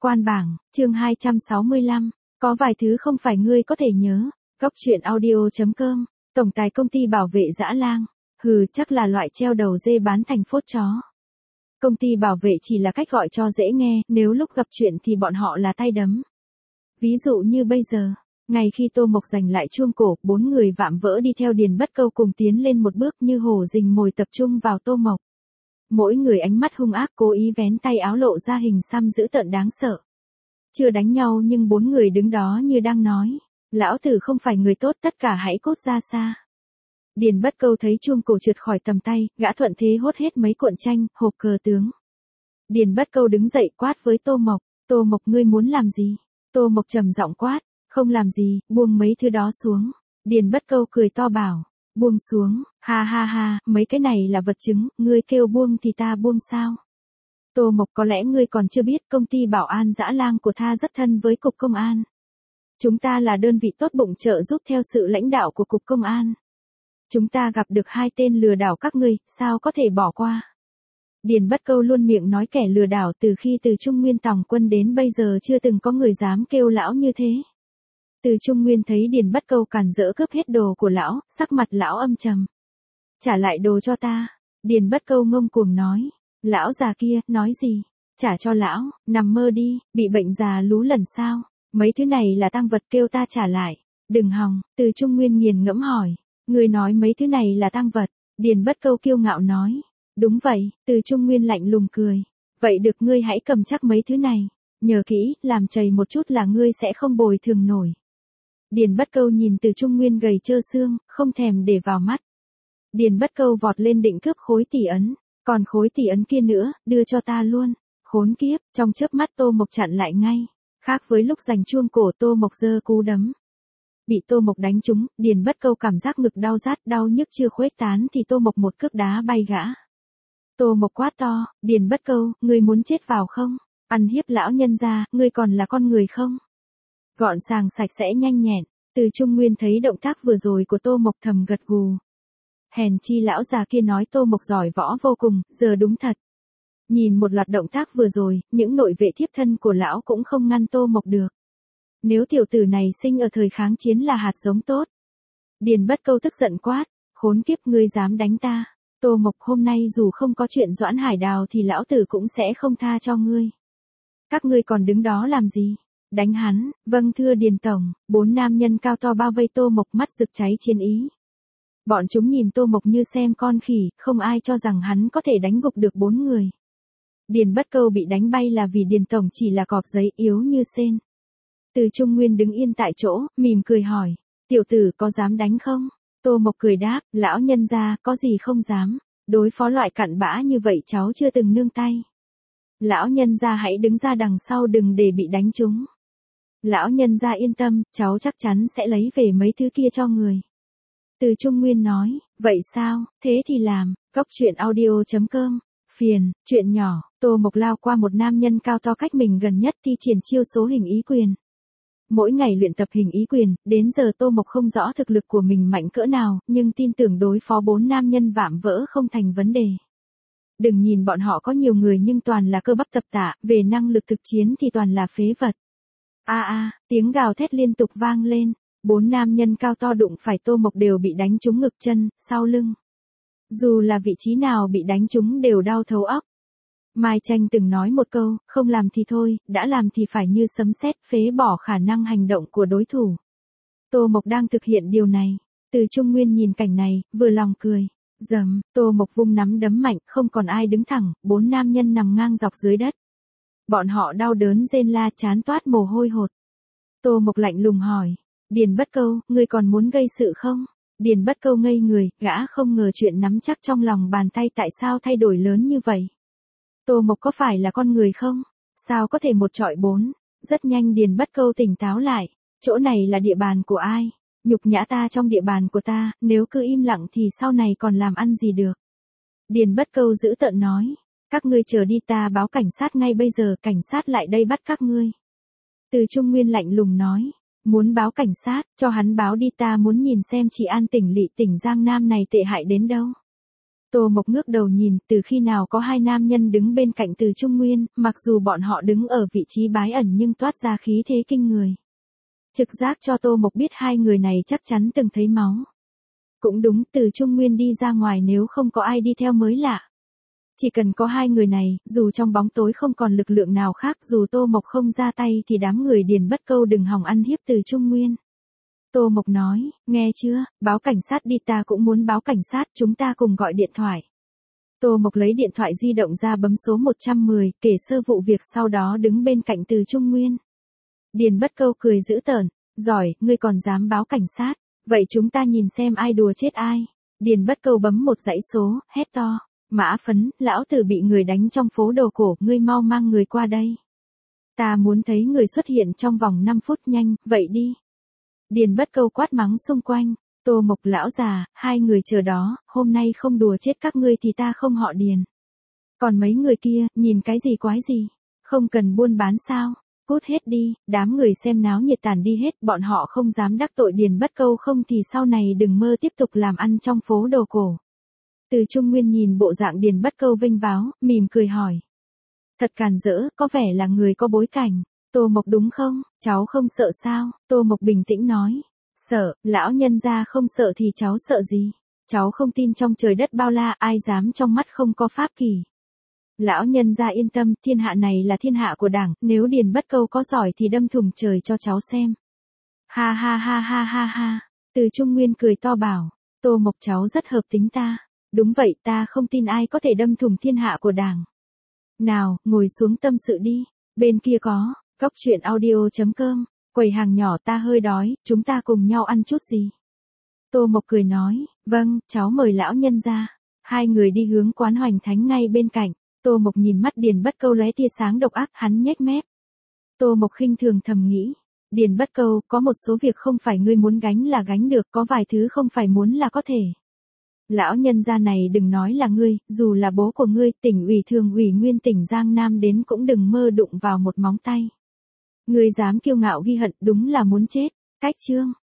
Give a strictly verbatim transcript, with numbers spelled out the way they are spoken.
Quan bảng, chương hai trăm sáu mươi lăm, có vài thứ không phải ngươi có thể nhớ. Góc truyện audio chấm com, tổng tài công ty bảo vệ dã lang. Hừ, chắc là loại treo đầu dê bán thành phốt chó. Công ty bảo vệ chỉ là cách gọi cho dễ nghe, nếu lúc gặp chuyện thì bọn họ là tay đấm. Ví dụ như bây giờ, ngày khi Tô Mộc giành lại chuông cổ, bốn người vạm vỡ đi theo Điền Bất Câu cùng tiến lên một bước như hổ rình mồi tập trung vào Tô Mộc. Mỗi người ánh mắt hung ác cố ý vén tay áo lộ ra hình xăm dữ tợn đáng sợ. Chưa đánh nhau nhưng bốn người đứng đó như đang nói, lão tử không phải người tốt, tất cả hãy cút ra xa. Điền Bất Câu thấy chuông cổ trượt khỏi tầm tay, gã thuận thế hốt hết mấy cuộn tranh, hộp cờ tướng. Điền Bất Câu đứng dậy quát với Tô Mộc, Tô Mộc ngươi muốn làm gì? Tô Mộc trầm giọng quát, không làm gì, buông mấy thứ đó xuống. Điền Bất Câu cười to bảo, buông xuống, ha ha ha, mấy cái này là vật chứng, ngươi kêu buông thì ta buông sao? Tô Mộc có lẽ ngươi còn chưa biết công ty bảo an dã lang của ta rất thân với cục công an. Chúng ta là đơn vị tốt bụng trợ giúp theo sự lãnh đạo của cục công an. Chúng ta gặp được hai tên lừa đảo các ngươi, sao có thể bỏ qua? Điền Bất Câu luôn miệng nói kẻ lừa đảo từ khi từ Trung Nguyên tòng quân đến bây giờ chưa từng có người dám kêu lão như thế. Từ Trung Nguyên thấy Điền Bất Câu càn rỡ cướp hết đồ của lão, sắc mặt lão âm trầm. Trả lại đồ cho ta. Điền Bất Câu ngông cuồng nói. Lão già kia, nói gì? Trả cho lão, nằm mơ đi, bị bệnh già lú lần sao? Mấy thứ này là tang vật, kêu ta trả lại. Đừng hòng. Từ Trung Nguyên nghiền ngẫm hỏi. Ngươi nói mấy thứ này là tang vật. Điền Bất Câu kiêu ngạo nói. Đúng vậy. Từ Trung Nguyên lạnh lùng cười. Vậy được, ngươi hãy cầm chắc mấy thứ này. Nhớ kỹ, làm chày một chút là ngươi sẽ không bồi thường nổi. Điền Bất Câu nhìn Từ Trung Nguyên gầy trơ xương, không thèm để vào mắt. Điền Bất Câu vọt lên định cướp khối tỷ ấn. Còn khối tỷ ấn kia nữa, đưa cho ta luôn. Khốn kiếp, trong chớp mắt Tô Mộc chặn lại ngay. Khác với lúc giành chuông cổ, Tô Mộc giơ cú đấm. Bị Tô Mộc đánh trúng, Điền Bất Câu cảm giác ngực đau rát, đau nhức chưa khuếch tán thì Tô Mộc một cước đá bay gã. Tô Mộc quát to, Điền Bất Câu, ngươi muốn chết vào không? Ăn hiếp lão nhân gia, ngươi còn là con người không? Gọn sàng sạch sẽ nhanh nhẹn. Từ Trung Nguyên thấy động tác vừa rồi của Tô Mộc thầm gật gù. Hèn chi lão già kia nói Tô Mộc giỏi võ vô cùng, giờ đúng thật. Nhìn một loạt động tác vừa rồi, những nội vệ thiếp thân của lão cũng không ngăn Tô Mộc được. Nếu tiểu tử này sinh ở thời kháng chiến là hạt giống tốt. Điền Bất Câu tức giận quát, khốn kiếp, ngươi dám đánh ta. Tô Mộc, hôm nay dù không có chuyện Doãn Hải Đào thì lão tử cũng sẽ không tha cho ngươi. Các ngươi còn đứng đó làm gì? Đánh hắn. Vâng thưa Điền tổng. Bốn nam nhân cao to bao vây Tô Mộc, mắt rực cháy chiến ý. Bọn chúng nhìn Tô Mộc như xem con khỉ, không ai cho rằng hắn có thể đánh gục được bốn người. Điền Bất Câu bị đánh bay là vì Điền tổng chỉ là cọp giấy, yếu như sên. Từ Trung Nguyên đứng yên tại chỗ, mỉm cười hỏi, tiểu tử có dám đánh không? Tô Mộc cười đáp, lão nhân gia, có gì không dám, đối phó loại cặn bã như vậy cháu chưa từng nương tay. Lão nhân gia hãy đứng ra đằng sau đừng để bị đánh trúng. Lão nhân gia yên tâm, cháu chắc chắn sẽ lấy về mấy thứ kia cho người. Từ Trung Nguyên nói, vậy sao, thế thì làm. Góc truyện audio chấm com, phiền, chuyện nhỏ. Tô Mộc lao qua một nam nhân cao to cách mình gần nhất thi triển chiêu số hình ý quyền. Mỗi ngày luyện tập hình ý quyền, đến giờ Tô Mộc không rõ thực lực của mình mạnh cỡ nào, nhưng tin tưởng đối phó bốn nam nhân vạm vỡ không thành vấn đề. Đừng nhìn bọn họ có nhiều người nhưng toàn là cơ bắp tập tạ, về năng lực thực chiến thì toàn là phế vật. A a, tiếng gào thét liên tục vang lên. Bốn nam nhân cao to đụng phải Tô Mộc đều bị đánh trúng ngực, chân, sau lưng. Dù là vị trí nào bị đánh trúng đều đau thấu óc. Mai Tranh từng nói một câu, không làm thì thôi, đã làm thì phải như sấm sét, phế bỏ khả năng hành động của đối thủ. Tô Mộc đang thực hiện điều này. Từ Trung Nguyên nhìn cảnh này, vừa lòng cười. Dầm, Tô Mộc vung nắm đấm mạnh, không còn ai đứng thẳng, bốn nam nhân nằm ngang dọc dưới đất. Bọn họ đau đớn rên la, chán toát mồ hôi hột. Tô Mộc lạnh lùng hỏi. Điền Bất Câu, ngươi còn muốn gây sự không? Điền Bất Câu ngây người, gã không ngờ chuyện nắm chắc trong lòng bàn tay tại sao thay đổi lớn như vậy. Tô Mộc có phải là con người không? Sao có thể một trọi bốn? Rất nhanh Điền Bất Câu tỉnh táo lại. Chỗ này là địa bàn của ai? Nhục nhã ta trong địa bàn của ta, nếu cứ im lặng thì sau này còn làm ăn gì được? Điền Bất Câu dữ tợn nói. Các ngươi chờ đi, ta báo cảnh sát ngay bây giờ, cảnh sát lại đây bắt các ngươi. Từ Trung Nguyên lạnh lùng nói. Muốn báo cảnh sát, cho hắn báo đi, ta muốn nhìn xem chị An tỉnh Lỵ tỉnh Giang Nam này tệ hại đến đâu. Tô Mộc ngước đầu nhìn, từ khi nào có hai nam nhân đứng bên cạnh Từ Trung Nguyên, mặc dù bọn họ đứng ở vị trí bái ẩn nhưng toát ra khí thế kinh người. Trực giác cho Tô Mộc biết hai người này chắc chắn từng thấy máu. Cũng đúng, Từ Trung Nguyên đi ra ngoài nếu không có ai đi theo mới lạ. Chỉ cần có hai người này, dù trong bóng tối không còn lực lượng nào khác, dù Tô Mộc không ra tay thì đám người Điền Bất Câu đừng hòng ăn hiếp Từ Trung Nguyên. Tô Mộc nói, nghe chưa, báo cảnh sát đi, ta cũng muốn báo cảnh sát, chúng ta cùng gọi điện thoại. Tô Mộc lấy điện thoại di động ra bấm số một trăm mười, kể sơ vụ việc sau đó đứng bên cạnh Từ Trung Nguyên. Điền Bất Câu cười dữ tợn, giỏi, ngươi còn dám báo cảnh sát, vậy chúng ta nhìn xem ai đùa chết ai. Điền Bất Câu bấm một dãy số, hét to, Mã Phấn, lão tử bị người đánh trong phố đồ cổ, ngươi mau mang người qua đây. Ta muốn thấy người xuất hiện trong vòng năm phút, nhanh, vậy đi. Điền Bất Câu quát mắng xung quanh, Tô Mộc lão già, hai người chờ đó, hôm nay không đùa chết các ngươi thì ta không họ Điền. Còn mấy người kia, nhìn cái gì quái gì, không cần buôn bán sao, cút hết đi, đám người xem náo nhiệt tản đi hết, bọn họ không dám đắc tội Điền Bất Câu không thì sau này đừng mơ tiếp tục làm ăn trong phố đồ cổ. Từ Trung Nguyên nhìn bộ dạng Điền Bất Câu vênh váo, mỉm cười hỏi. Thật càn rỡ, có vẻ là người có bối cảnh. Tô Mộc đúng không, cháu không sợ sao, Tô Mộc bình tĩnh nói. Sợ, lão nhân gia không sợ thì cháu sợ gì, cháu không tin trong trời đất bao la ai dám trong mắt không có pháp kỳ. Lão nhân gia yên tâm, thiên hạ này là thiên hạ của đảng, nếu Điền Bất Câu có giỏi thì đâm thủng trời cho cháu xem. Ha ha ha ha ha ha, Từ Trung Nguyên cười to bảo, Tô Mộc cháu rất hợp tính ta, đúng vậy ta không tin ai có thể đâm thủng thiên hạ của đảng. Nào, ngồi xuống tâm sự đi, bên kia có. Cốc truyện audio chấm com, quầy hàng nhỏ ta hơi đói, chúng ta cùng nhau ăn chút gì? Tô Mộc cười nói, vâng, cháu mời lão nhân ra. Hai người đi hướng quán Hoành Thánh ngay bên cạnh, Tô Mộc nhìn mắt Điền Bất Câu lóe tia sáng độc ác, hắn nhếch mép. Tô Mộc khinh thường thầm nghĩ, Điền Bất Câu, có một số việc không phải ngươi muốn gánh là gánh được, có vài thứ không phải muốn là có thể. Lão nhân gia này đừng nói là ngươi, dù là bố của ngươi, tỉnh ủy thường ủy nguyên tỉnh Giang Nam đến cũng đừng mơ đụng vào một móng tay. Ngươi dám kiêu ngạo ghi hận, đúng là muốn chết. Cách chương